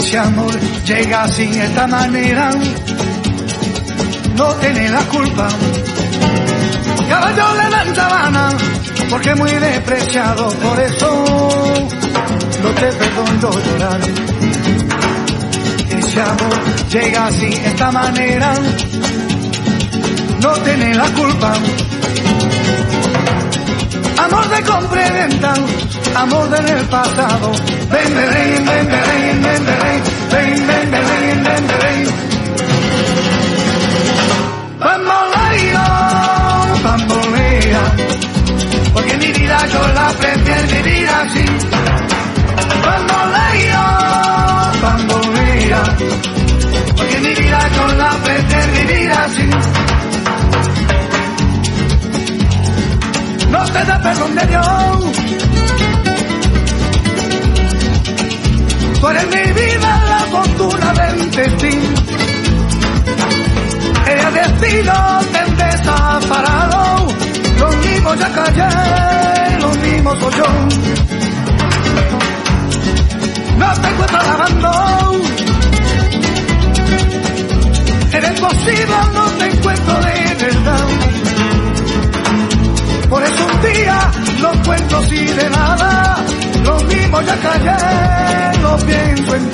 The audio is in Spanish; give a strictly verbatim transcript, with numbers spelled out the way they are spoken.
Ese amor llega así, de esta manera, no tiene la culpa. Caballo le dan sabana, porque es muy despreciado, por eso no te perdono llorar. Ese amor llega así, de esta manera, no tiene la culpa. Amor de compra y venta, amor del pasado. Ven, ven, ven, ven, ven, ven, ven, ven, ven, ven, ven, ven. Bamboleo, bambolea, porque mi vida yo la prefiero vivir así. Bamboleo, bambolea, porque mi vida yo la prefiero vivir así. No te da perdón de Dios, tú eres mi vida, la fortuna del destino. El destino te desaparado, los mismos ya callé, los mismos soy yo. No te encuentro lavando, eres posible, no te encuentro de verdad. Por eso un día los cuentos y de nada, los mismos ya callé, no pienso en